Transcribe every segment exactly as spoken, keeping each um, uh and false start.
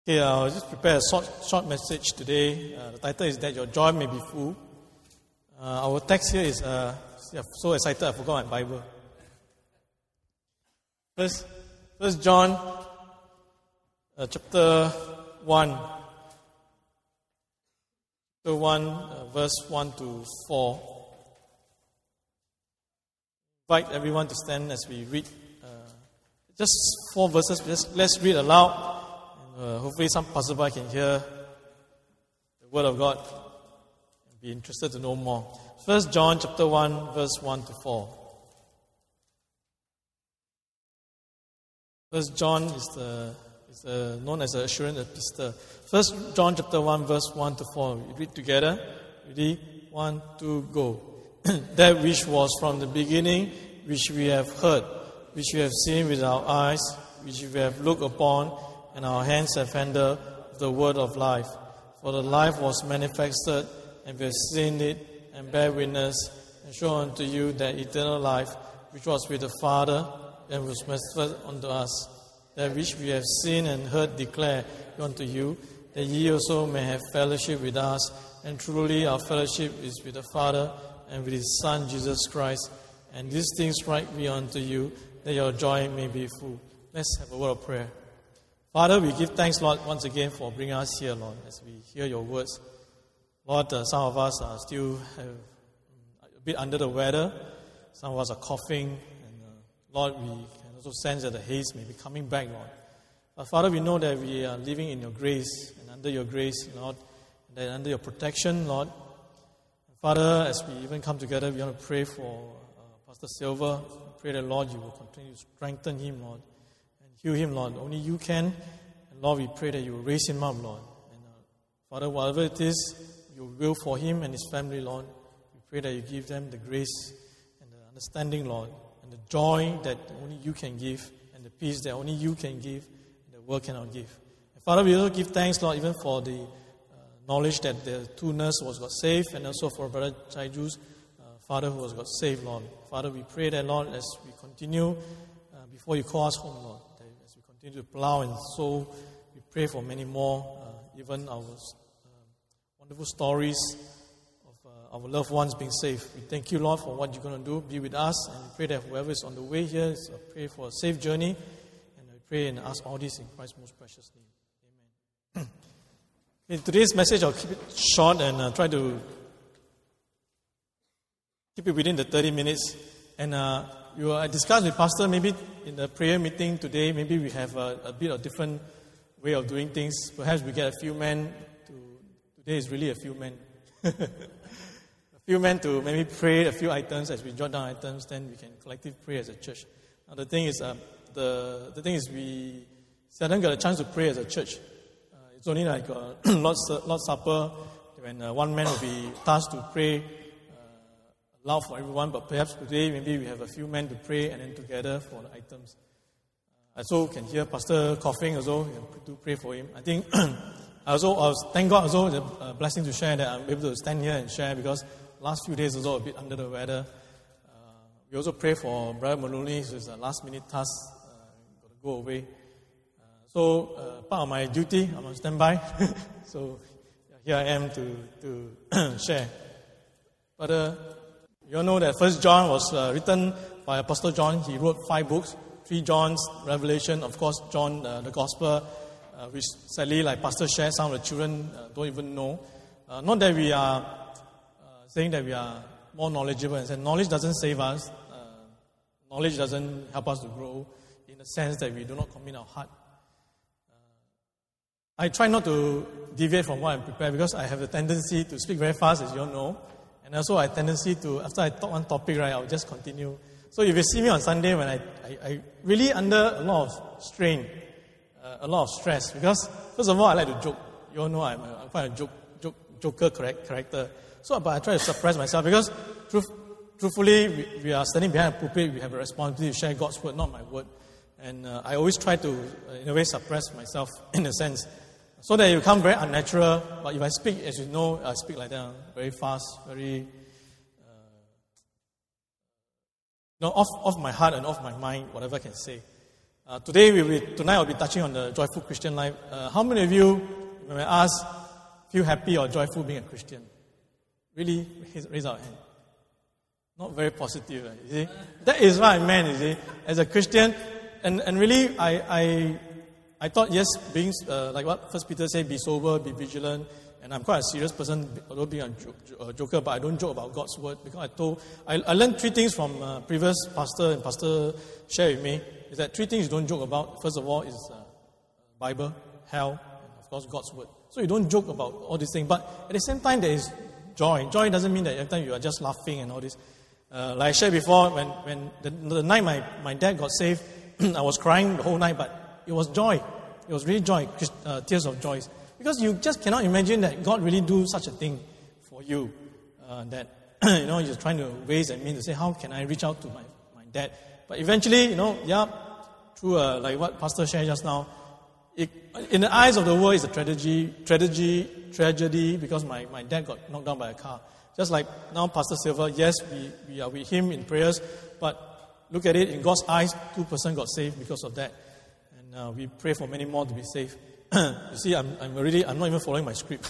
Okay, I'll just prepare a short, short message today. Uh, the title is that your joy may be full. Uh, our text here is, uh, I'm so excited I forgot my Bible. First, First John, uh, chapter one. Chapter one, uh, verse one to four. Invite everyone to stand as we read. Uh, just four verses. Just let's read aloud. Uh, hopefully some passerby can hear the word of God and be interested to know more. First John chapter one, verse one to four. First John is the is the, known as the assurance epistle. First John chapter one, verse one to four. We read together. Ready? One, two, go. That which was from the beginning, which we have heard, which we have seen with our eyes, which we have looked upon, and our hands have handled the word of life. For the life was manifested, and we have seen it, and bear witness, and show unto you that eternal life, which was with the Father, and was manifested unto us. That which we have seen and heard declare unto you, that ye also may have fellowship with us. And truly our fellowship is with the Father, and with His Son, Jesus Christ. And these things write we unto you, that your joy may be full. Let's have a word of prayer. Father, we give thanks, Lord, once again for bringing us here, Lord, as we hear your words. Lord, uh, some of us are still uh, a bit under the weather. Some of us are coughing. And uh, Lord, we can also sense that the haze may be coming back, Lord. But Father, we know that we are living in your grace and under your grace, Lord, and that under your protection, Lord. And Father, as we even come together, we want to pray for uh, Pastor Silver. We pray that, Lord, you will continue to strengthen him, Lord. Heal him, Lord. Only you can. And Lord, we pray that you will raise him up, Lord. And uh, Father, whatever it is, your will for him and his family, Lord, we pray that you give them the grace and the understanding, Lord, and the joy that only you can give, and the peace that only you can give, and the world cannot give. And Father, we also give thanks, Lord, even for the uh, knowledge that the two nurses was got saved, and also for Brother Chaiju's uh, father who was got saved, Lord. Father, we pray that, Lord, as we continue uh, before you call us home, Lord, continue to plow and sow. We pray for many more, uh, even our uh, wonderful stories of uh, our loved ones being saved. We thank you, Lord, for what you're going to do. Be with us, and we pray that whoever is on the way here is uh, pray for a safe journey. And we pray and ask all this in Christ's most precious name. Amen. In today's message, I'll keep it short and uh, try to keep it within the thirty minutes. And uh, you, I discussed with Pastor, maybe in the prayer meeting today, maybe we have a, a bit of different way of doing things. Perhaps we get a few men to, today is really a few men. a few men to maybe pray a few items as we jot down items, then we can collectively pray as a church. Now the thing is, uh, the, the thing is we seldom get a chance to pray as a church. Uh, it's only like a Lord's, Lord's Supper, when uh, one man will be tasked to pray loud for everyone, but perhaps today maybe we have a few men to pray and then together for the items. I also can hear Pastor coughing also, to pray for him. I think, I also, I was, thank God also, it's a blessing to share that I'm able to stand here and share because last few days also a bit under the weather. Uh, we also pray for Brother Maloney, who's a last minute task, uh, got to go away. Uh, so, uh, part of my duty, I'm on standby. so, here I am to, to share. But, uh, you all know that First John was uh, written by Apostle John. He wrote five books, three John's, Revelation, of course, John, uh, the Gospel, uh, which sadly, like Pastor shared, some of the children uh, don't even know. Uh, not that we are uh, saying that we are more knowledgeable, and said knowledge doesn't save us. Uh, knowledge doesn't help us to grow in the sense that we do not commit our heart. Uh, I try not to deviate from what I'm prepared because I have a tendency to speak very fast, as you all know. And also I have a tendency to, after I talk one topic, right, I'll just continue. So if you see me on Sunday when I, I, I really under a lot of strain, uh, a lot of stress, because first of all, I like to joke. You all know I'm, a, I'm quite a joke, joke, joker correct, character. So, but I try to suppress myself because truth, truthfully, we, we are standing behind a pulpit, we have a responsibility to share God's word, not my word. And uh, I always try to, uh, in a way, suppress myself in a sense. So that it becomes very unnatural. But if I speak, as you know, I speak like that, very fast, very, uh, you know, off, off my heart and off my mind, whatever I can say. Uh, today, we will, tonight I'll be touching on the joyful Christian life. Uh, how many of you, when I ask, feel happy or joyful being a Christian? Really, raise our hand. Not very positive, right? You see? That is what I meant, you see. As a Christian, and, and really, I, I, I thought, yes, being, uh, like what First Peter said, be sober, be vigilant. And I'm quite a serious person, although being a, jo- a joker, but I don't joke about God's word. Because I told, I, I learned three things from uh, previous pastor, and pastor shared with me, is that three things you don't joke about. First of all is uh, Bible, hell, and of course God's word. So you don't joke about all these things. But at the same time, there is joy. Joy doesn't mean that every time you are just laughing and all this. Uh, like I shared before, when, when the, the night my, my dad got saved, I was crying the whole night, but it was joy. It was really joy, uh, tears of joy. Because you just cannot imagine that God really do such a thing for you. Uh, that, you know, you're trying to raise and mean to say, how can I reach out to my, my dad? But eventually, you know, yeah, through uh, like what Pastor shared just now, it, in the eyes of the world, it's a tragedy, tragedy, tragedy, because my, my dad got knocked down by a car. Just like now, Pastor Silver, yes, we, we are with him in prayers, but look at it, in God's eyes, two person got saved because of that. And uh, we pray for many more to be saved. You see, I'm, I'm already, I'm not even following my script.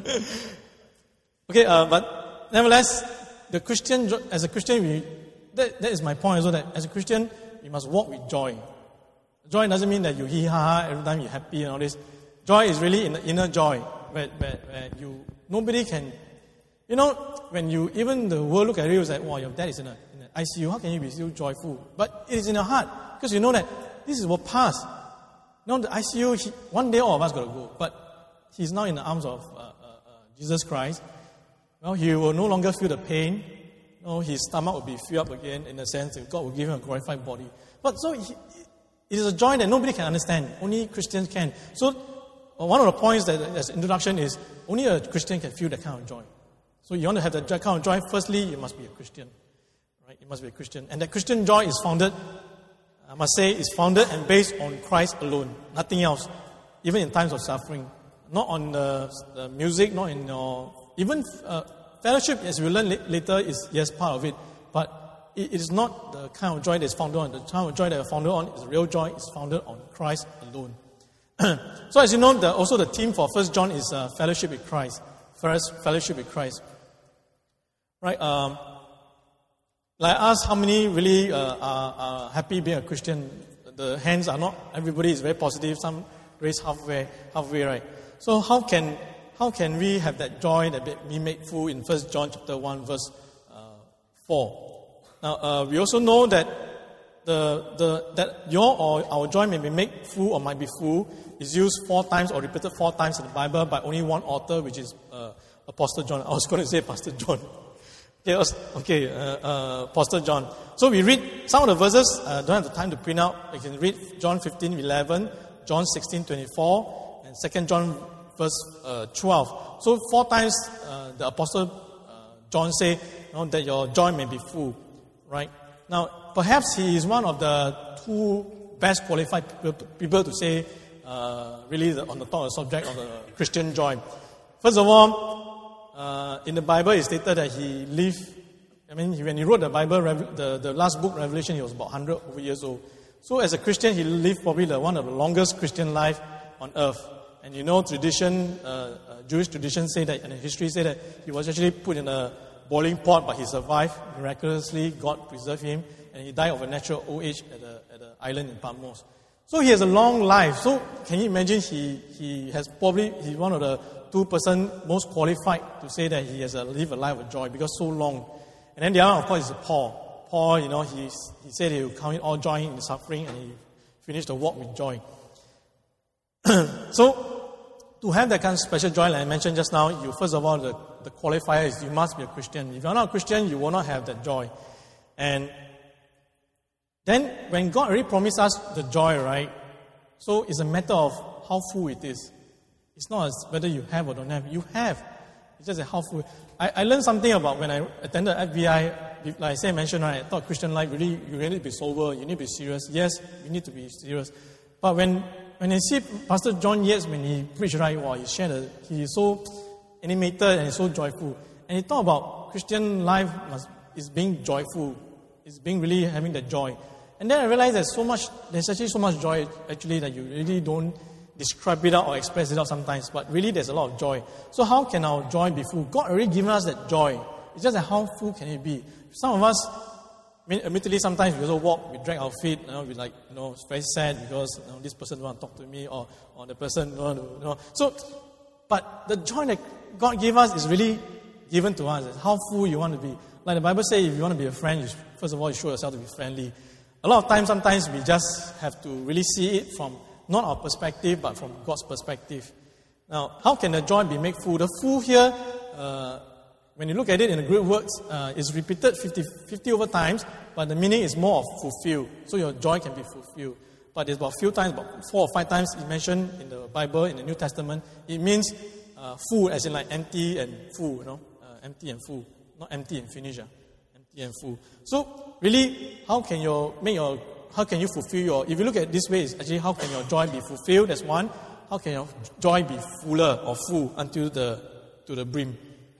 Okay, uh, but nevertheless, the Christian, as a Christian, we, that, that is my point also, that as a Christian, you must walk with joy. Joy doesn't mean that you hee ha ha every time you're happy and all this. Joy is really in the inner joy, where, where, where you, nobody can, you know, when you, even the world look at you, it's like, wow, your dad is in, a, in an I C U, how can you be so joyful? But it is in your heart, because you know that this is what passed. Now the I C U, he, one day all of us got to go, but he's now in the arms of uh, uh, uh, Jesus Christ. Well, he will no longer feel the pain. No, his stomach will be filled up again, in a sense that God will give him a glorified body. But so he, it is a joy that nobody can understand. Only Christians can. So uh, one of the points that as introduction is only a Christian can feel that kind of joy. So you want to have that kind of joy. Firstly, you must be a Christian, right? You must be a Christian, and that Christian joy is founded, I must say, is founded and based on Christ alone, nothing else. Even in times of suffering, not on the, the music, not in your even uh, fellowship. As we learn later, is yes part of it, but it, it is not the kind of joy that is founded on. The kind of joy that is founded on is real joy. Is founded on Christ alone. So, as you know, the, also the theme for First John is uh, fellowship with Christ. First, fellowship with Christ. Right. Um, Like I asked how many really uh, are, are happy being a Christian. The hands are not, everybody is very positive. Some raise halfway, halfway, right? So how can how can we have that joy that we make full in First John chapter one verse uh, four? Now uh, we also know that the the that your or our joy may be made full or might be full is used four times or repeated four times in the Bible by only one author, which is uh, Apostle John. I was going to say Pastor John. Okay, uh, uh, Pastor John. So we read some of the verses. Uh, don't have the time to print out. You can read John fifteen eleven, John sixteen twenty-four, and Second John verse uh, twelve. So four times uh, the Apostle uh, John say, you know, that your joy may be full, right? Now, perhaps he is one of the two best qualified people to say uh, really the, on the top of the subject of the Christian joy. First of all, Uh, in the Bible, it's stated that he lived, I mean, when he wrote the Bible, the, the last book, Revelation, he was about one hundred over years old. So as a Christian, he lived probably the, one of the longest Christian life on earth. And you know, tradition, uh, uh, Jewish tradition say that, and history say that he was actually put in a boiling pot, but he survived miraculously. God preserved him, and he died of a natural old age at the, at the island in Patmos. So he has a long life. So can you imagine he, he has probably, he's one of the two person most qualified to say that he has a, lived a life of joy because so long. And then the other, of course, is Paul. Paul, you know, he he said he would count it all joy in the suffering, and he finished the walk with joy. So, to have that kind of special joy, like I mentioned just now, you first of all, the, the qualifier is you must be a Christian. If you're not a Christian, you will not have that joy. And then, when God already promised us the joy, right? So it's a matter of how full it is. It's not as whether you have or don't have. You have. It's just a how full. I, I learned something about when I attended F B I. Like I say, I mentioned, right, I thought Christian life, really, you really need to be sober. You need to be serious. Yes, you need to be serious. But when when I see Pastor John Yates, when he preached, right, wow, he shared, a, he is so animated and so joyful. And he talked about Christian life must, is being joyful. It's being really having that joy. And then I realized there's so much, there's actually so much joy actually that you really don't describe it out or express it out sometimes, but really there's a lot of joy. So how can our joy be full? God already given us that joy. It's just that how full can it be? Some of us, I mean, admittedly, sometimes we also walk, we drag our feet, you know, we like, you know, it's very sad because you know, this person don't want to talk to me, or, or the person don't want to, you know. So, but the joy that God gave us is really given to us. It's how full you want to be. Like the Bible says, if you want to be a friend, you, first of all, you show yourself to be friendly. A lot of times, sometimes we just have to really see it from not our perspective, but from God's perspective. Now, how can the joy be made full? The full here, uh, when you look at it in the Greek words, uh, is repeated fifty, fifty over times, but the meaning is more of fulfill. So your joy can be fulfilled. But it's about a few times, about four or five times it's mentioned in the Bible, in the New Testament. It means uh, full, as in like empty and full, you know, uh, empty and full, not empty and finished, uh, empty and full. So really, how can your make your how can you fulfill your? If you look at it this way, it's actually how can your joy be fulfilled? That's one. How can your joy be fuller or full until the to the brim?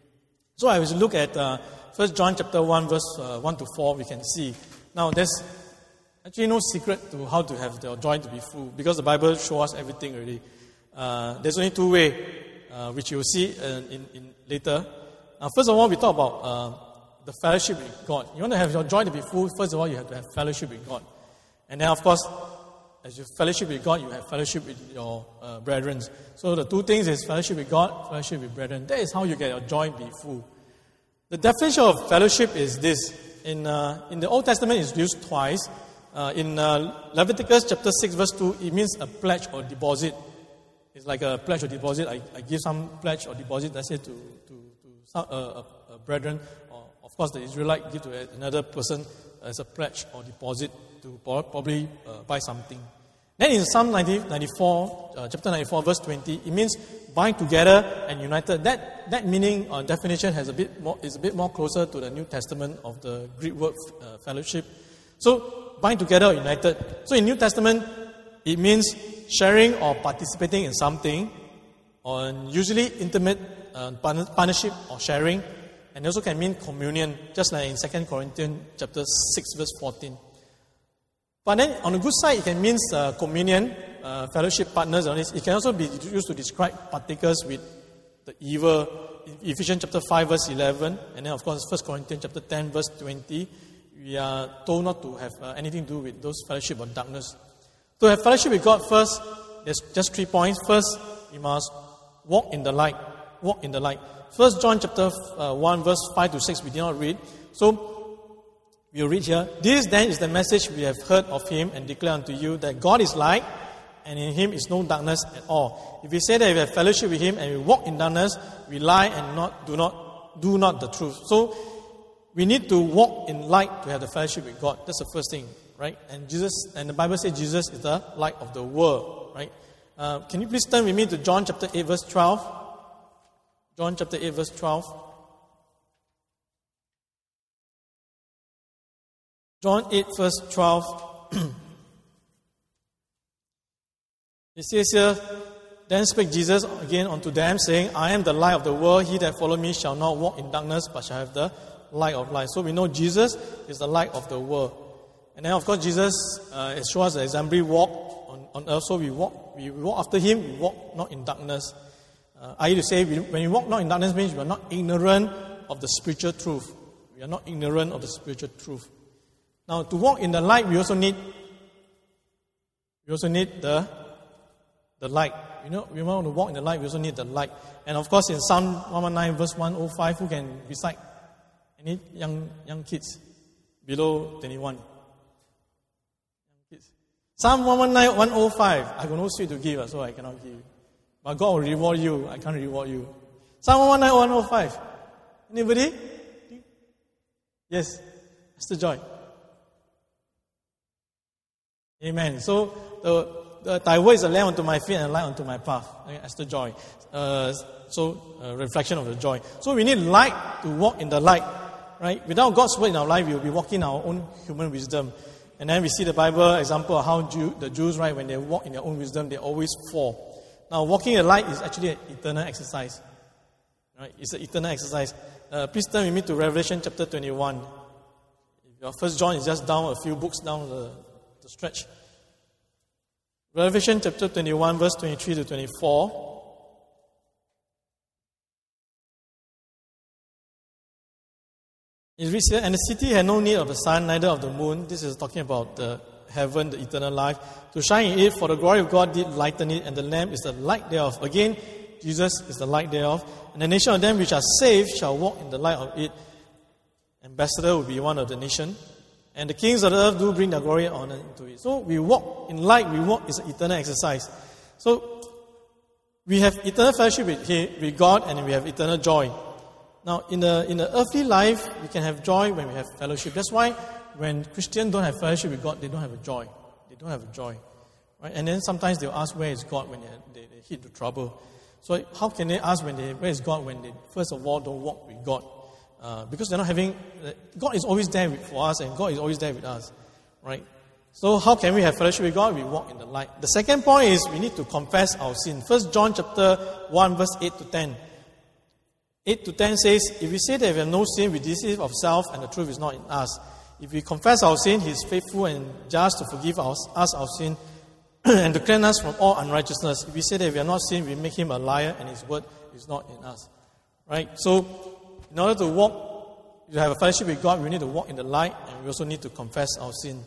So I was look at uh, First John chapter one, verse uh, one to four. We can see now there's actually no secret to how to have your joy to be full, because the Bible shows us everything already. Uh, there's only two ways, uh, which you'll see uh, in, in later. Now, first of all, we talk about uh, the fellowship with God. You want to have your joy to be full, first of all, you have to have fellowship with God. And then, of course, as you fellowship with God, you have fellowship with your uh, brethren. So the two things is fellowship with God, fellowship with brethren. That is how you get your joy be full. The definition of fellowship is this. In uh, in the Old Testament, it's used twice. Uh, in uh, Leviticus chapter six, verse two, it means a pledge or deposit. It's like a pledge or deposit. I, I give some pledge or deposit, let's say, to, to, to some, uh, a, a brethren. Or, of course, the Israelite give to another person as a pledge or deposit to probably uh, buy something. Then in Psalm ninety, ninety-four, uh, chapter ninety-four, verse twenty, it means bind together and united. That that meaning or definition has a bit more is a bit more closer to the New Testament of the Greek word uh, fellowship. So bind together or united. So in New Testament, it means sharing or participating in something, or usually intimate uh, partnership or sharing, and also can mean communion, just like in Second Corinthians chapter six, verse fourteen. But then, on the good side, it can mean uh, communion, uh, fellowship partners. And it can also be used to describe partakers with the evil. In Ephesians chapter five, verse eleven, and then, of course, First Corinthians chapter ten, verse twenty. We are told not to have uh, anything to do with those fellowship of darkness. To have fellowship with God, first, there's just three points. First, you must walk in the light. Walk in the light. First John chapter uh, one, verse five to six, we did not read. So, we'll read here. This then is the message we have heard of him and declare unto you, that God is light, and in him is no darkness at all. If we say that we have fellowship with him and we walk in darkness, we lie and not do not do not the truth. So we need to walk in light to have the fellowship with God. That's the first thing, right? And Jesus and the Bible says Jesus is the light of the world, right? Uh, can you please turn with me to John chapter eight, verse twelve? John chapter eight, verse twelve. John eight, verse twelve. It says here, then spake Jesus again unto them, saying, I am the light of the world. He that follow me shall not walk in darkness, but shall have the light of life. So we know Jesus is the light of the world. And then, of course, Jesus uh, shows us the exemplary walk on, on earth. So we walk, we walk after him, we walk not in darkness. Uh, I used to say, we, when you walk not in darkness, means we are not ignorant of the spiritual truth. We are not ignorant of the spiritual truth. Now, to walk in the light, we also need we also need the the light. You know, we want to walk in the light, we also need the light. And of course, in Psalm one nineteen, verse one oh five, who can recite? Any young young kids below twenty-one? Young kids. Psalm one nineteen, one oh five. I got no sweet to give, so I cannot give. But God will reward you. I can't reward you. Psalm one nineteen, one oh five. Anybody? Yes, Mister Joy. Amen. So, the, the, thy word is a lamp unto my feet and a light unto my path. Okay, Esther Joy. Uh, so, a reflection of the joy. So, we need light to walk in the light. Right? Without God's word in our life, we will be walking our own human wisdom. And then we see the Bible example of how Jew, the Jews, right, when they walk in their own wisdom, they always fall. Now, walking in the light is actually an eternal exercise. Right? It's an eternal exercise. Uh, please turn with me to Revelation chapter twenty-one. If Your First John is just down a few books down the, the stretch. Revelation chapter twenty-one, verse twenty-three to twenty-four. It reads here, and the city had no need of the sun, neither of the moon. This is talking about the heaven, the eternal life, to shine in it, for the glory of God did lighten it, and the Lamb is the light thereof. Again, Jesus is the light thereof. And the nation of them which are saved shall walk in the light of it. Ambassador will be one of the nation. And the kings of the earth do bring their glory and honor into it. So we walk in light, we walk is an eternal exercise. So we have eternal fellowship with, with God, and we have eternal joy. Now, in the in the earthly life, we can have joy when we have fellowship. That's why when Christians don't have fellowship with God, they don't have a joy. They don't have a joy. Right? And then sometimes they'll ask, where is God when they, they, they hit the trouble? So how can they ask when they, where is God when they, first of all, don't walk with God? Uh, because they're not having, uh, God is always there with, for us, and God is always there with us. Right? So how can we have fellowship with God? We walk in the light. The second point is we need to confess our sin. First John chapter one, verse eight to ten. eight to ten says, if we say that we have no sin, we deceive ourselves, and the truth is not in us. If we confess our sin, He is faithful and just to forgive us, us our sin and to cleanse us from all unrighteousness. If we say that we have not sinned, we make Him a liar, and His word is not in us. Right? So, in order to walk, to have a fellowship with God, we need to walk in the light, and we also need to confess our sin.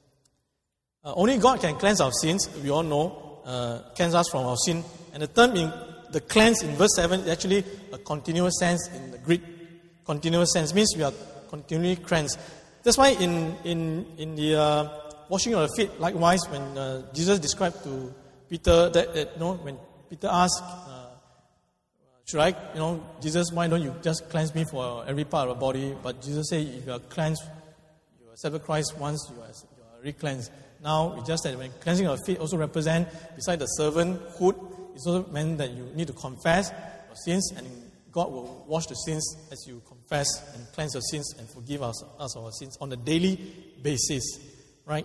Uh, only God can cleanse our sins, we all know, uh, cleanse us from our sin. And the term in the cleanse in verse seven is actually a continuous sense in the Greek. Continuous sense means we are continually cleansed. That's why in in in the uh, washing of the feet, likewise, when uh, Jesus described to Peter that, that you know, when Peter asked, uh, should I, you know, Jesus, why don't you just cleanse me for every part of the body? But Jesus said, if you are cleansed, you accept Christ once, you are, you are re-cleansed. Now, it's just that when cleansing of the feet also represent, beside the servanthood, it also meant that you need to confess your sins, and God will wash the sins as you confess and cleanse your sins and forgive us, us our sins on a daily basis, right?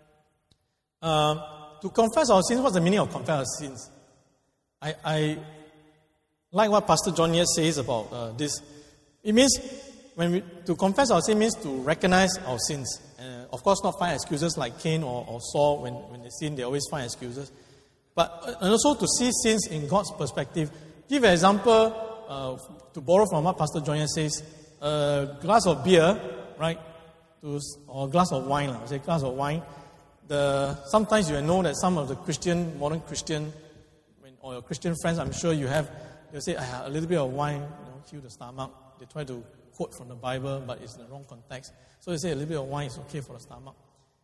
Um, to confess our sins, what's the meaning of confess our sins? I, I like what Pastor John here says about uh, this. It means when we, to confess our sin means to recognize our sins. Uh, of course, not find excuses like Cain or, or Saul. When, when they sin, they always find excuses. But and also to see sins in God's perspective. Give an example, uh, to borrow from what Pastor John says, a glass of beer, right, to, or a glass of wine, I say glass of wine. The, sometimes you know that some of the Christian, modern Christian, when, or your Christian friends, I'm sure you have, they'll say, a little bit of wine, you know, heal the stomach. They try to quote from the Bible, but it's in the wrong context. So they say a little bit of wine is okay for the stomach.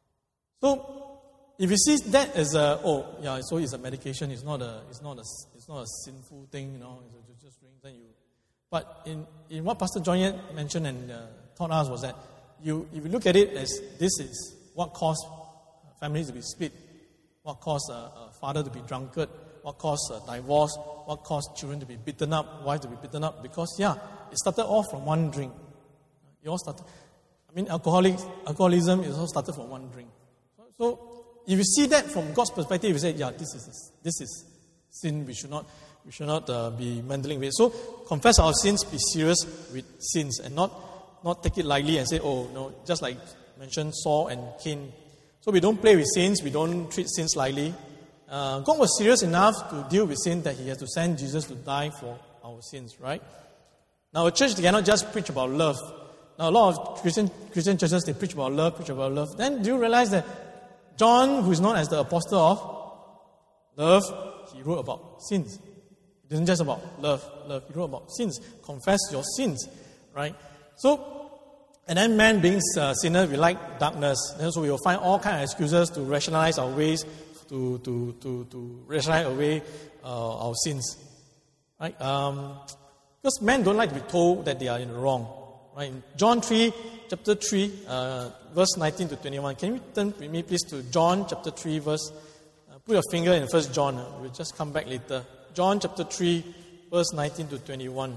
So, if you see that as a, oh, yeah, so it's a medication, it's not a, it's not a, it's not a sinful thing, you know, it's just drink, then you, but in, in what Pastor John mentioned and uh, taught us was that you, if you look at it as this is what caused families to be split, what caused a, a father to be drunkard, what caused a divorce, what caused children to be beaten up, wives to be beaten up, because, yeah, it started off from one drink. It all started, I mean, alcoholic, alcoholism is all started from one drink. So, so if you see that from God's perspective, you say, yeah, this is this is sin. We should not we should not uh, be meddling with it. So confess our sins, be serious with sins, and not not take it lightly and say, oh, no, just like mentioned Saul and Cain. So we don't play with sins. We don't treat sins lightly. Uh, God was serious enough to deal with sin that He has to send Jesus to die for our sins, right? Now, a church cannot just preach about love. Now, a lot of Christian Christian churches, they preach about love, preach about love. Then do you realize that John, who is known as the apostle of love, he wrote about sins. It isn't just about love, love. He wrote about sins. Confess your sins, right? So, and then man being a sinner, we like darkness. And so we will find all kinds of excuses to rationalize our ways, to to to, to rationalize away uh, our sins, right? Um, because men don't like to be told that they are in the wrong, right? In John three, chapter three, uh, verse nineteen to twenty-one. Can you turn with me, please, to John chapter three, verse? Uh, put your finger in First John. Uh, we'll just come back later. John chapter three, verse nineteen to twenty-one.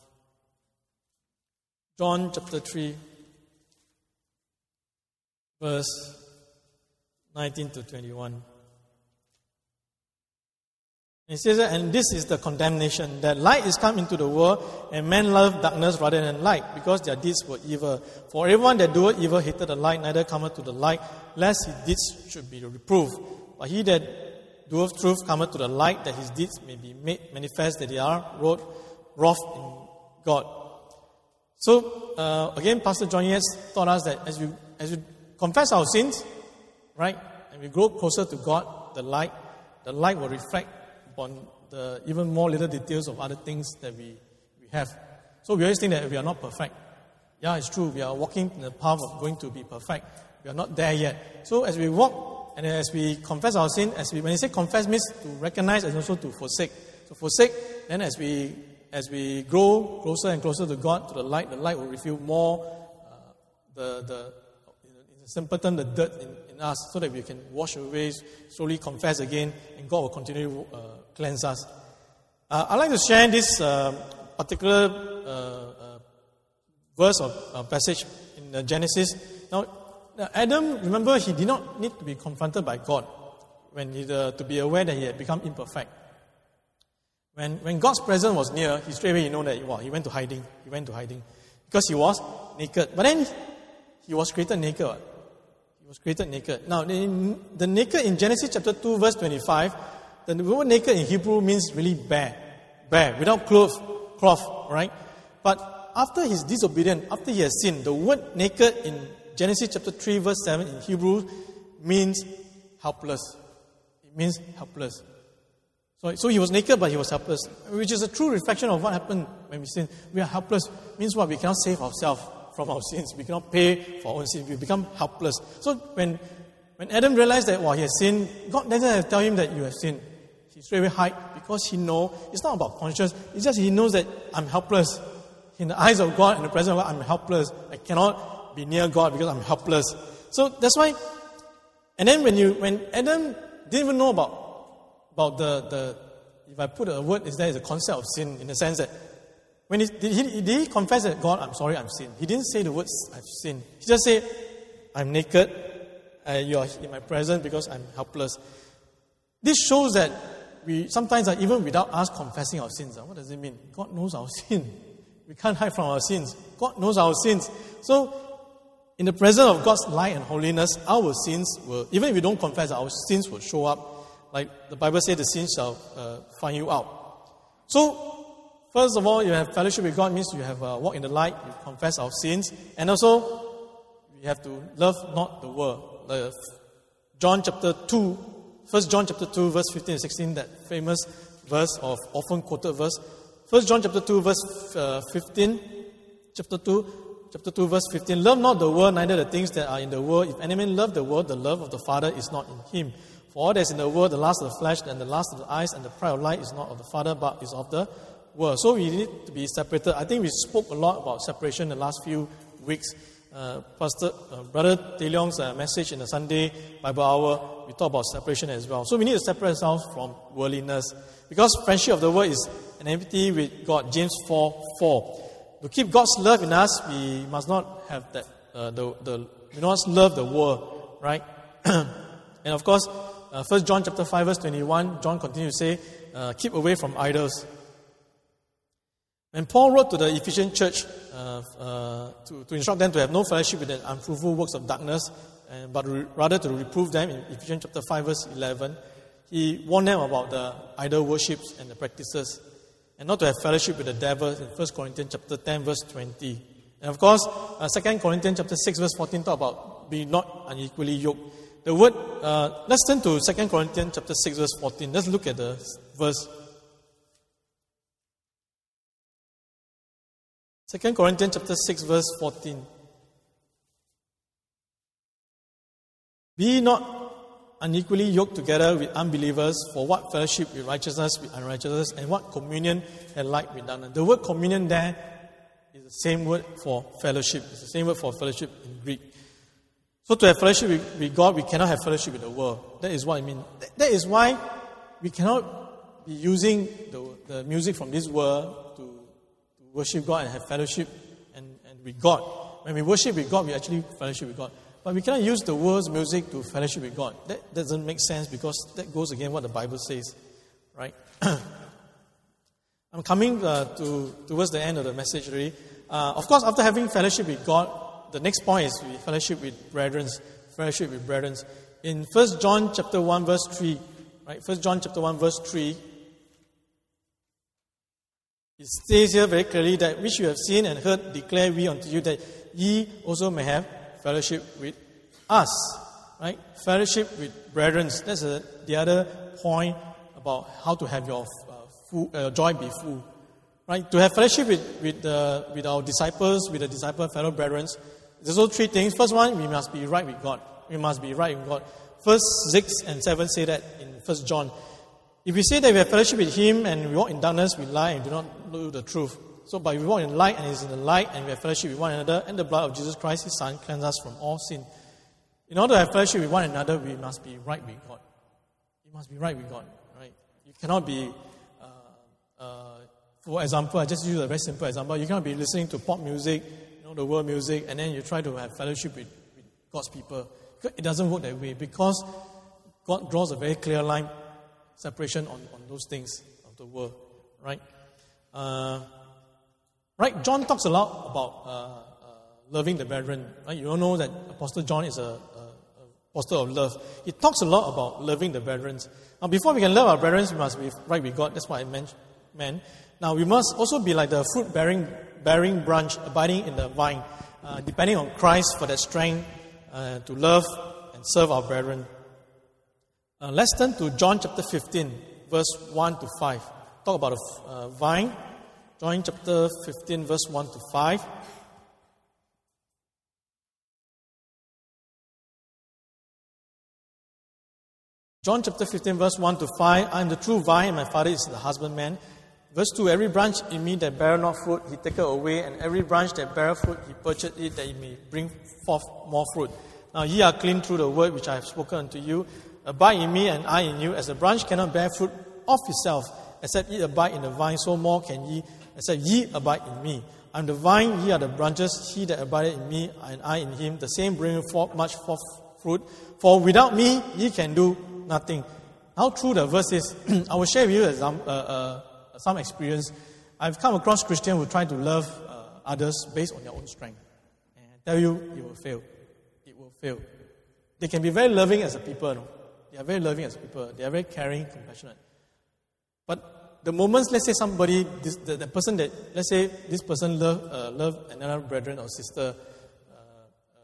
John chapter three, verse nineteen to twenty-one. It says that, and this is the condemnation, that light is come into the world, and men love darkness rather than light, because their deeds were evil. For everyone that doeth evil hated the light, neither cometh to the light, lest his deeds should be reproved. But he that doeth truth cometh to the light, that his deeds may be made manifest, that they are wroth in God. So, uh, again, Pastor John Yates taught us that as we, as we confess our sins, right, and we grow closer to God, the light, the light will reflect on the even more little details of other things that we, we have. So we always think that we are not perfect. Yeah, it's true. We are walking in the path of going to be perfect. We are not there yet. So as we walk and as we confess our sin, as we when you say confess means to recognize and also to forsake. So forsake, then as we as we grow closer and closer to God, to the light, the light will reveal more uh, the the in the simple term, the dirt in, in us, so that we can wash away, slowly confess again, and God will continue uh, cleanse us. Uh, I'd like to share this uh, particular uh, uh, verse or uh, passage in uh, Genesis. Now, Adam, remember, he did not need to be confronted by God when he, uh, to be aware that he had become imperfect. When when God's presence was near, he straight away you know that well, he went to hiding. He went to hiding because he was naked. But then he was created naked. He was created naked. Now, the, the naked in Genesis chapter two, verse twenty-five. The word naked in Hebrew means really bare, bare, without cloth, cloth, right? But after his disobedience, after he has sinned, the word naked in Genesis chapter three, verse seven in Hebrew means helpless. It means helpless. So, so he was naked, but he was helpless, which is a true reflection of what happened when we sin. We are helpless. Means what? We cannot save ourselves from our sins. We cannot pay for our own sins. We become helpless. So when when Adam realized that, well, he has sinned, God doesn't have to tell him that you have sinned. He straight away hide because he knows, it's not about conscience, it's just he knows that I'm helpless. In the eyes of God, in the presence of God, I'm helpless. I cannot be near God because I'm helpless. So that's why, and then when you, when Adam didn't even know about, about the, the if I put a word, is there is a concept of sin in the sense that, when he, did, he, did he confess that, God, I'm sorry, I've sinned? He didn't say the words, I've sinned. He just said, I'm naked, uh, you are in my presence because I'm helpless. This shows that we sometimes are even without us confessing our sins. What does it mean? God knows our sin. We can't hide from our sins. God knows our sins. So, in the presence of God's light and holiness, our sins will, even if we don't confess, our sins will show up. Like the Bible says, the sins shall uh, find you out. So, first of all, you have fellowship with God, means you have uh, walked in the light, you confess our sins, and also, we have to love not the world. Like John chapter two, First John chapter two, verse fifteen and sixteen, that famous verse of often quoted verse. First John chapter two, verse uh, fifteen, chapter two, chapter two, verse fifteen. Love not the world, neither the things that are in the world. If any man love the world, the love of the Father is not in him. For all that is in the world, the lust of the flesh, and the lust of the eyes, and the pride of life is not of the Father, but is of the world. So we need to be separated. I think we spoke a lot about separation in the last few weeks. Uh, Pastor, uh, Brother Tay Leong's uh, message in the Sunday Bible hour, we talk about separation as well. So we need to separate ourselves from worldliness. Because friendship of the world is an enmity with God. James four four. To keep God's love in us, we must not have that, uh, the, the, we must love the world, right? And of course, uh, First John chapter five, verse twenty-one, John continues to say, uh, keep away from idols. When Paul wrote to the Ephesian church uh, uh, to, to instruct them to have no fellowship with the unfruitful works of darkness, and, but re- rather to reprove them in Ephesians chapter five, verse eleven, he warned them about the idol worships and the practices, and not to have fellowship with the devil in First Corinthians chapter ten, verse twenty. And of course, uh, Second Corinthians chapter six, verse fourteen talk about be not unequally yoked. The word, uh, let's turn to Second Corinthians chapter six, verse fourteen. Let's look at the verse. Second Corinthians chapter six, verse fourteen. Be not unequally yoked together with unbelievers, for what fellowship with righteousness with unrighteousness, and what communion had light with darkness. The word communion there is the same word for fellowship. It's the same word for fellowship in Greek. So to have fellowship with, with God, we cannot have fellowship with the world. That is what I mean. That, that is why we cannot be using the, the music from this world to worship God and have fellowship and, and with God. When we worship with God, we actually fellowship with God. But we cannot use the world's music to fellowship with God. That doesn't make sense because that goes against what the Bible says. right? I'm coming uh, to towards the end of the message already. Uh, of course, after having fellowship with God, the next point is we fellowship with brethren. Fellowship with brethren. In First John chapter one verse three, right? First John chapter one verse three, it says here very clearly that which you have seen and heard declare we unto you, that ye also may have fellowship with us, right? Fellowship with brethren. That's a, the other point about how to have your uh, full, uh, joy be full, right? To have fellowship with with, uh, with our disciples, with the disciple fellow brethren, there's also three things. First one, we must be right with God. We must be right with God. First six and seven say that in First John. If we say that we have fellowship with Him and we walk in darkness, we lie and do not know the truth. So, but we walk in light and He is in the light, and we have fellowship with one another, and the blood of Jesus Christ, His Son, cleanses us from all sin. In order to have fellowship with one another, we must be right with God. You must be right with God, right? You cannot be, uh, uh, for example, I just use a very simple example. You cannot be listening to pop music, you know, the world music, and then you try to have fellowship with, with God's people. It doesn't work that way, because God draws a very clear line separation on, on those things of the world, right? Uh, right, John talks a lot about uh, uh, loving the brethren, right? You all know that Apostle John is a, a, a apostle of love. He talks a lot about loving the brethren. Now, before we can love our brethren, we must be right with God. That's what I meant. meant. Now, we must also be like the fruit-bearing bearing branch abiding in the vine, uh, depending on Christ for that strength uh, to love and serve our brethren. Uh, let's turn to John chapter fifteen, verse one to five. Talk about a uh, vine. John chapter fifteen, verse one to five. John chapter fifteen, verse one to five. I am the true vine, and my Father is the husbandman. Verse two. Every branch in me that beareth not fruit, He taketh away, and every branch that beareth fruit, He purgeth it, that it may bring forth more fruit. Now ye are clean through the word which I have spoken unto you. Abide in me, and I in you. As a branch cannot bear fruit of itself, except ye abide in the vine, so more can ye, except ye abide in me. I am the vine, ye are the branches. He that abideth in me, and I in him, the same bringeth forth much forth fruit. For without me, ye can do nothing. How true the verse is. I will share with you some, uh, uh, some experience. I've come across Christians who try to love uh, others based on their own strength. And I tell you, it will fail. It will fail. They can be very loving as a people. No? They are very loving as people. They are very caring, compassionate. But the moments, let's say somebody, this, the, the person that, let's say this person love, uh, love another brethren or sister uh, uh,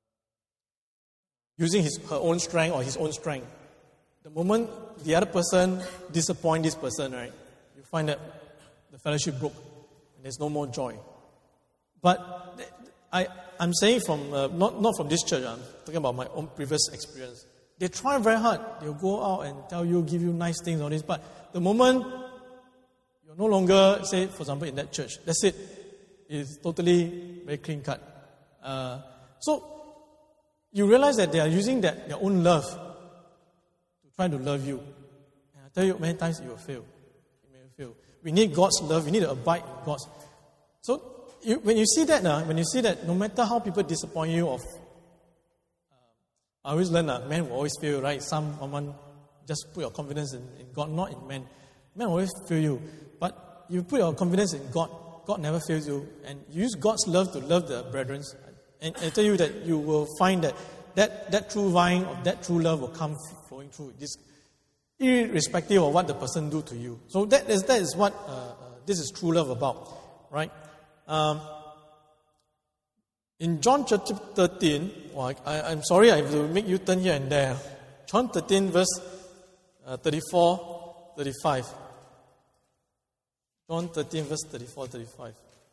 using his, her own strength or his own strength. The moment the other person disappoints this person, right, you find that the fellowship broke and there's no more joy. But I, I'm saying from, uh, not, not from this church, I'm talking about my own previous experience. They try very hard. They'll go out and tell you, give you nice things, all this. But the moment you're no longer, say, for example, in that church, that's it. It's totally very clean cut. Uh, so you realize that they are using that their own love to try to love you. And I tell you, many times it will fail. It may fail. We need God's love. We need to abide in God's. So you, when you see that, uh, when you see that, no matter how people disappoint you or I always learn that men will always fail, right? Someone just put your confidence in, in God, not in men. Men will always fail you. But you put your confidence in God, God never fails you. And you use God's love to love the brethren. And I tell you that you will find that that, that true vine of that true love will come flowing through this, irrespective of what the person do to you. So that is, that is what uh, uh, this is true love about, right? Um, In John chapter thirteen, well, I, I'm sorry I have to make you turn here and there. John thirteen, verse uh, thirty-four, thirty-five. John thirteen, verse thirty-four, thirty-five.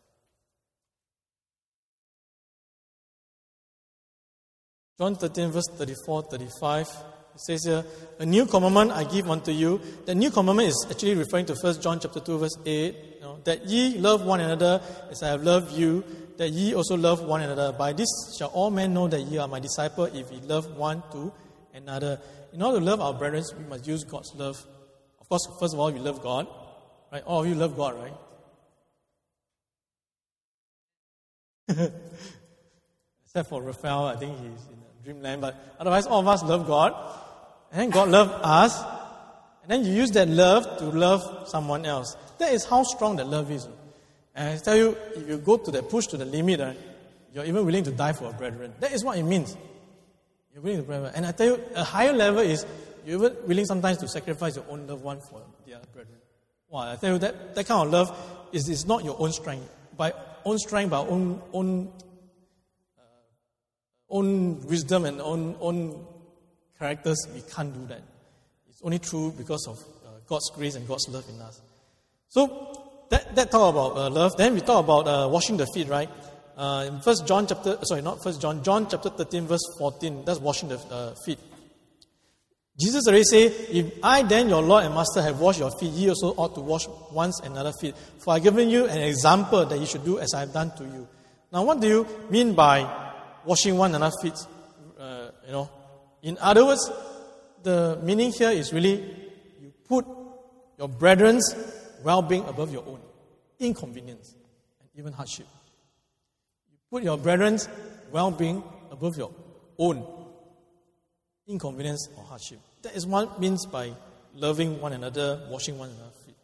John thirteen, verse thirty-four, thirty-five. It says here, a new commandment I give unto you. The new commandment is actually referring to First John chapter two, verse eight. You know, that ye love one another as I have loved you, that ye also love one another. By this shall all men know that ye are my disciple, if ye love one to another. In order to love our brethren, we must use God's love. Of course, first of all, we love God. Right? All of you love God, right? Except for Raphael, I think he's in dreamland. But otherwise, all of us love God. And God loves us. And then you use that love to love someone else. That is how strong that love is. And I tell you, if you go to the push to the limit, uh, you're even willing to die for a brethren. That is what it means. You're willing to brethren. And I tell you, a higher level is you're even willing sometimes to sacrifice your own loved one for the other brethren. Wow, I tell you, that, that kind of love is, is not your own strength. By own strength, by own own uh, own wisdom and own own characters, we can't do that. It's only true because of uh, God's grace and God's love in us. So that that talk about uh, love. Then we talk about uh, washing the feet, right? Uh, in First John chapter, sorry, not First John, John chapter thirteen, verse fourteen. That's washing the uh, feet. Jesus already said, "If I then, your Lord and Master, have washed your feet, ye also ought to wash once another feet. For I have given you an example that you should do as I have done to you." Now, what do you mean by washing one another's feet? Uh, you know, in other words, the meaning here is really you put your brethren's well-being above your own inconvenience and even hardship. You put your brethren's well-being above your own inconvenience or hardship. That is what it means by loving one another, washing one another's feet.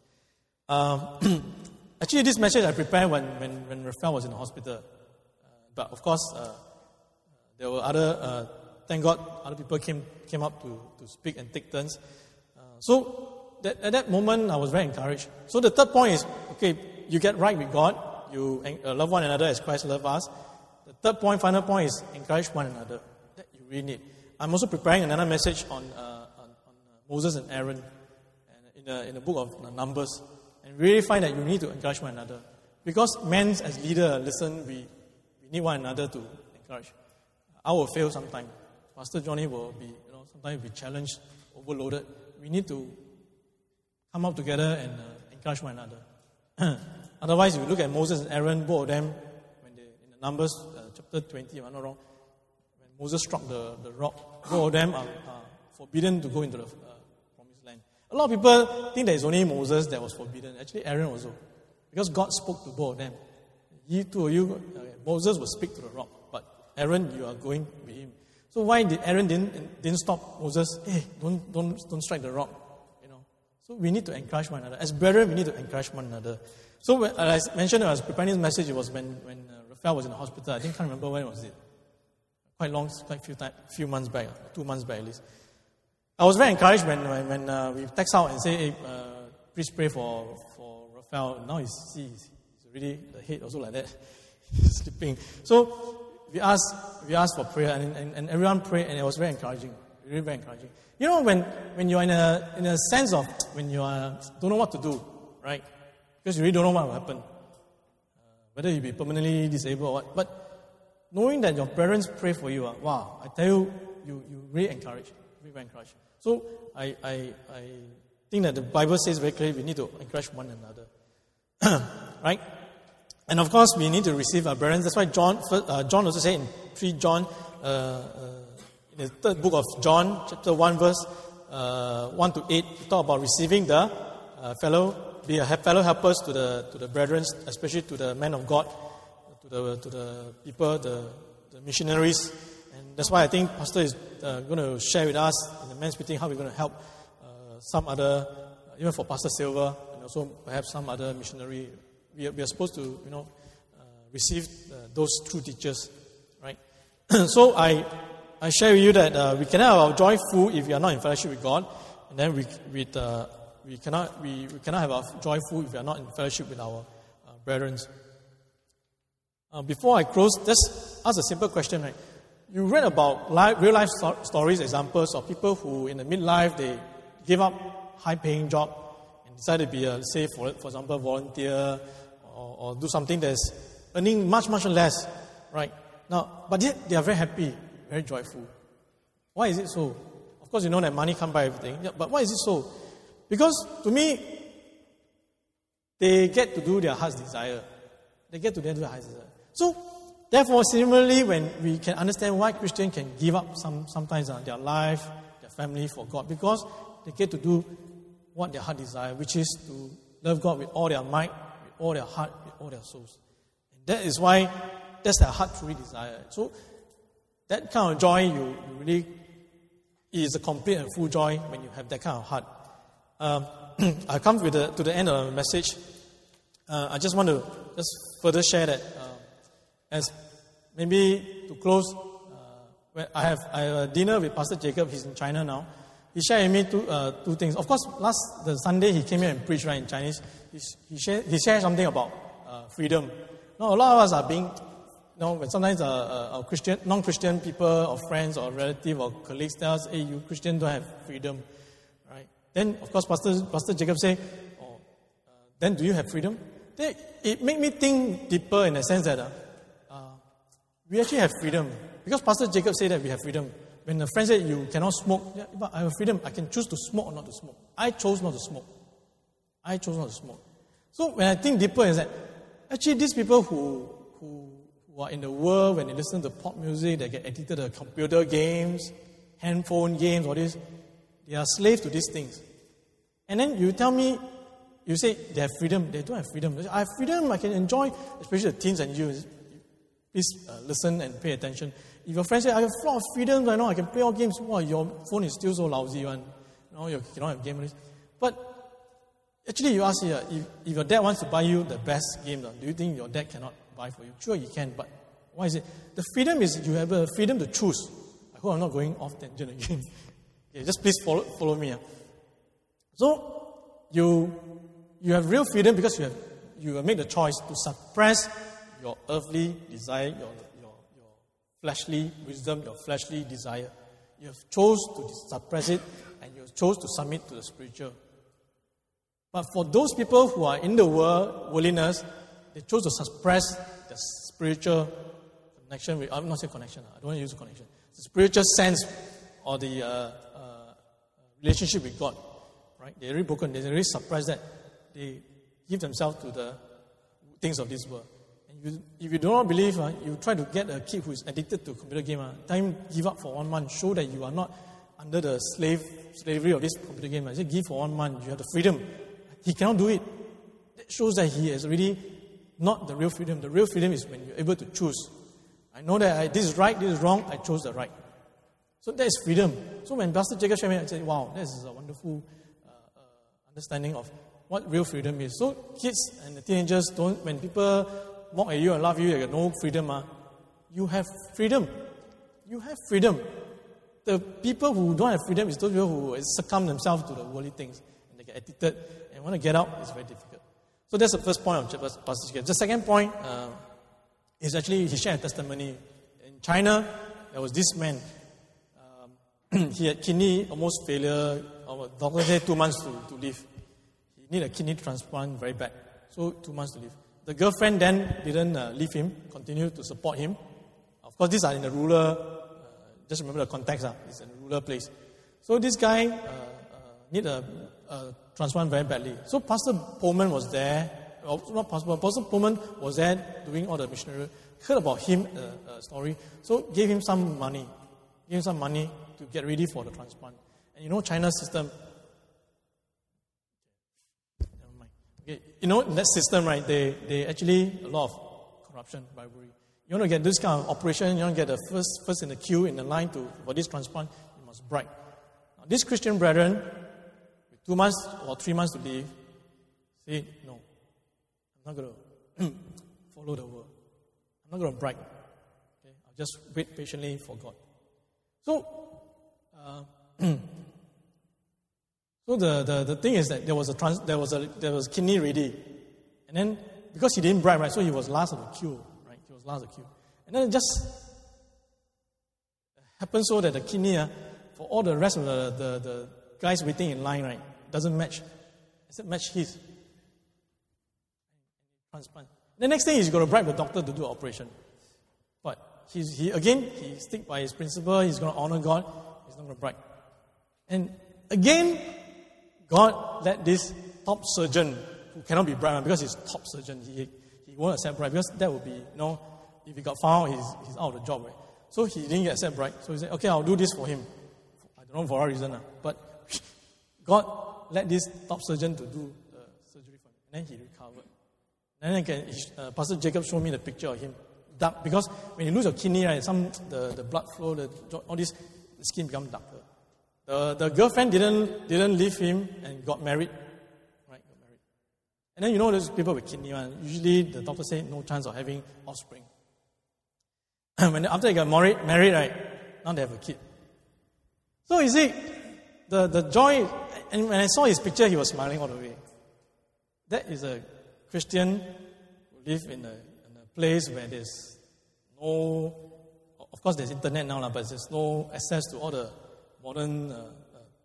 Um, actually, this message I prepared when, when, when Raphael was in the hospital. Uh, but of course, uh, there were other, uh, thank God, other people came came up to, to speak and take turns. Uh, so that, at that moment, I was very encouraged. So the third point is, okay, you get right with God, you uh, love one another as Christ loved us. The third point, final point is encourage one another. That you really need. I'm also preparing another message on, uh, on, on Moses and Aaron and in, the, in the book of Numbers. And really find that you need to encourage one another. Because men as leader, listen, we, we need one another to encourage. I will fail sometimes. Pastor Johnny will be, you know, sometimes be challenged, overloaded. We need to come up together and uh, encourage one another. Otherwise, if you look at Moses and Aaron, both of them, when they, in the Numbers, uh, chapter twenty, if I'm not wrong, Moses struck the, the rock. Both of them are, are forbidden to go into the uh, promised land. A lot of people think that it's only Moses that was forbidden. Actually, Aaron also. Because God spoke to both of them. You two of you, uh, Moses will speak to the rock, but Aaron, you are going with him. So why did Aaron didn't, didn't stop Moses? Hey, don't, don't, don't strike the rock. You know. So we need to encourage one another. As brethren, we need to encourage one another. So when, as I mentioned, when I was preparing this message, it was when, when uh, Raphael was in the hospital. I think, can't remember when was it. Quite long, quite few time, few months back, two months back at least. I was very encouraged when when, when uh, we text out and say, "Hey, uh, please pray for for Raphael." Now he's see, he's really the head also like that, sleeping. So we asked we asked for prayer, and, and, and everyone prayed, and it was very encouraging, really very encouraging. You know, when when you are in a in a sense of when you are don't know what to do, right? Because you really don't know what will happen, uh, whether you be permanently disabled or what, but knowing that your parents pray for you, uh, wow, I tell you, you, you really encourage, really very encourage. So I, I, I think that the Bible says very clearly we need to encourage one another, right? And of course, we need to receive our parents. That's why John, uh, John also said in three John, uh, uh, in the third book of John, chapter one, verse uh, one to eight, we talk about receiving the uh, fellow, be a fellow helpers to the to the brethren, especially to the men of God. To the to the people, the, the missionaries, and that's why I think Pastor is uh, going to share with us in the men's meeting how we're going to help uh, some other, uh, even for Pastor Silver, and also perhaps some other missionary. We are, we are supposed to, you know, uh, receive uh, those true teachers, right? So I I share with you that uh, we cannot have our joy full if we are not in fellowship with God, and then we with uh, we cannot we, we cannot have our joy full if we are not in fellowship with our uh, brethren. Uh, before I close, just ask a simple question, right? You read about life, real life sto- stories, examples of people who in the midlife, they give up high-paying job and decide to be, a, say, for, for example, volunteer or, or do something that's earning much, much less, right? Now, but yet they are very happy, very joyful. Why is it so? Of course, you know that money can't buy everything, yeah, but why is it so? Because to me, they get to do their heart's desire. They get to do their heart's desire. So, therefore, similarly, when we can understand why Christians can give up some sometimes uh, their life, their family for God, because they get to do what their heart desires, which is to love God with all their might, with all their heart, with all their souls. And that is why that's their heart truly desire. So, that kind of joy, you, you really, it is a complete and full joy when you have that kind of heart. um, I come with the, to the end of the message. Uh, I just want to just further share that uh, as maybe to close, uh, when I have I have a dinner with Pastor Jacob. He's in China now. He shared with me two, uh, two things. Of course, last the Sunday he came here and preached right in Chinese. He, he shared he shared something about uh, freedom. Now, a lot of us are being, you know, when sometimes uh, uh, Christian, non-Christian people or friends or relatives or colleagues tell us, hey, you Christians don't have freedom, right? Then, of course, Pastor, Pastor Jacob say, oh, uh, then do you have freedom? Then it made me think deeper in the sense that uh, uh, we actually have freedom. Because Pastor Jacob said that we have freedom. When a friend said, you cannot smoke, yeah, but I have freedom. I can choose to smoke or not to smoke. I chose not to smoke. I chose not to smoke. So when I think deeper is that, actually these people who, who, who are in the world, when they listen to pop music, they get addicted to computer games, handphone games, all this, they are slaves to these things. And then you tell me, you say they have freedom. They don't have freedom. I have freedom, I can enjoy, especially the teens and youth. Please uh, listen and pay attention. If your friend says, I have a lot of freedom, I know I can play all games. Wow, your phone is still so lousy one. You know, you cannot have games. But actually, you ask here, if, if your dad wants to buy you the best game, do you think your dad cannot buy for you? Sure, he can, but why is it? The freedom is you have the freedom to choose. I hope I'm not going off tangent again. Okay, just please follow, follow me. So, you you have real freedom because you have you have made the choice to suppress your earthly desire, your, your, your fleshly wisdom, your fleshly desire. You have chose to suppress it, and you have chose to submit to the spiritual. But for those people who are in the world, worldliness, they chose to suppress the spiritual connection with, I'm not saying connection, I don't want to use connection, the spiritual sense or the uh, uh, relationship with God. Right? They're really broken, they really suppress that. They give themselves to the things of this world. You, if you do not believe, uh, you try to get a kid who is addicted to a computer game, uh, tell him give up for one month, show that you are not under the slave slavery of this computer game. I say give for one month, you have the freedom. He cannot do it. That shows that he is really not the real freedom. The real freedom is when you're able to choose. I know that I, this is right, this is wrong, I chose the right. So that is freedom. So when Pastor Jacob shared me, I said, wow, this is a wonderful uh, uh, understanding of what real freedom is. So kids and the teenagers don't, when people mock at you and laugh at you, you have no freedom. Uh. You have freedom. You have freedom. The people who don't have freedom is those people who succumb themselves to the worldly things and they get addicted and want to get out. It's very difficult. So that's the first point of Pastor Jacob. The second point uh, is actually he shared a testimony. In China, there was this man. Um, he had kidney almost failure. Our doctor said two months to, to live. He needed a kidney transplant very bad. So two months to live. The girlfriend then didn't uh, leave him, continued to support him. Of course, these are in the rural, uh, just remember the context, uh, it's in a rural place. So this guy uh, uh, need a, a transplant very badly. So Pastor Pullman was there, or not Pastor, Pastor Pullman was there doing all the missionary, heard about him, uh, uh, story, so gave him some money, gave him some money to get ready for the transplant. And you know China's system, okay, you know, in that system, right, they, they actually, a lot of corruption, bribery. You want to get this kind of operation, you want to get the first first in the queue, in the line to for this transplant, you must bribe. Now, this Christian brethren, with two months or three months to live, say, no, I'm not going to follow the word. I'm not going to bribe. Okay? I'll just wait patiently for God. So, uh, So the, the, the thing is that there was a trans, there was a there was kidney ready, and then because he didn't bribe, right, so he was last of the queue, right? He was last of the queue, and then it just happened so that the kidney uh, for all the rest of the, the, the guys waiting in line, right, doesn't match, except match his transplant. The next thing he's going to bribe the doctor to do an operation, but he's, he again he stick by his principle. He's going to honor God. He's not going to bribe, and again. God let this top surgeon, who cannot be bribed because he's top surgeon, he, he won't accept bribe because that would be, you know, if he got found, he's, he's out of the job, right? So he didn't accept bribe. So he said, okay, I'll do this for him. I don't know for what reason, uh, but God let this top surgeon to do the surgery for him. And then he recovered. And then again, uh, Pastor Jacob showed me the picture of him. Dark, because when you lose your kidney, right, some the, the blood flow, the, all this, the skin becomes darker. The, the girlfriend didn't didn't leave him and got married. Right, got married. And then you know those people with kidney one, usually the doctor say no chance of having offspring. When after they got married, married, right, now they have a kid. So you see, the, the joy, and when I saw his picture, he was smiling all the way. That is a Christian who live in a, in a place where there's no, of course there's internet now, but there's no access to all the modern uh, uh,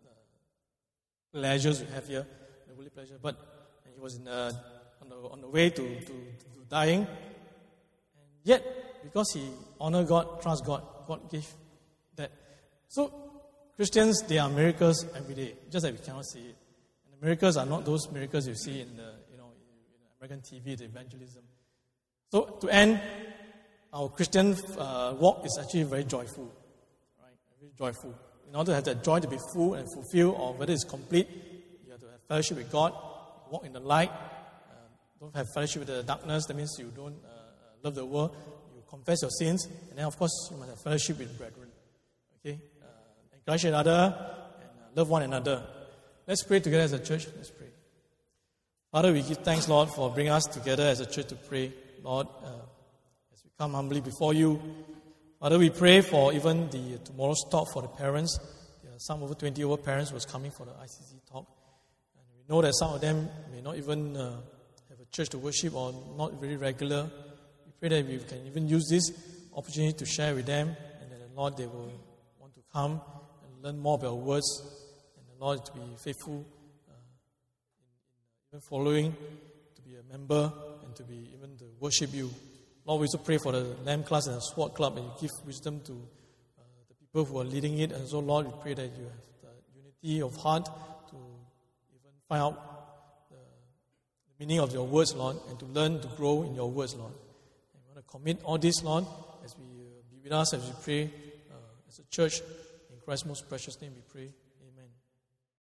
uh, pleasures we have here, the worldly pleasure. But he was in, uh, on, the, on the way to, to, to dying, and yet because he honored God, trust God, God gave that. So Christians, they are miracles every day, just that we cannot see it. And the miracles are not those miracles you see in the you know in American T V, the evangelism. So to end, our Christian uh, walk is actually very joyful, right? Very joyful. In order to have that joy to be full and fulfilled, or whether it's complete, you have to have fellowship with God, walk in the light. Uh, don't have fellowship with the darkness. That means you don't uh, love the world. You confess your sins, and then of course you must have fellowship with brethren. Okay, uh, encourage each other and uh, love one another. Let's pray together as a church. Let's pray. Father, we give thanks, Lord, for bringing us together as a church to pray, Lord. Uh, as we come humbly before you, Father, we pray for even the tomorrow's talk for the parents. There are some over twenty over parents was coming for the I C C talk. And we know that some of them may not even uh, have a church to worship or not very regular. We pray that we can even use this opportunity to share with them, and that the Lord, they will want to come and learn more about words, and the Lord to be faithful uh, in, in even following, to be a member, and to be even to worship you. Lord, we also pray for the Lamb class and the SWAT club, and you give wisdom to uh, the people who are leading it. And so, Lord, we pray that you have the unity of heart to even find out the, the meaning of your words, Lord, and to learn to grow in your words, Lord. And we want to commit all this, Lord, as we uh, be with us, as we pray uh, as a church. In Christ's most precious name we pray.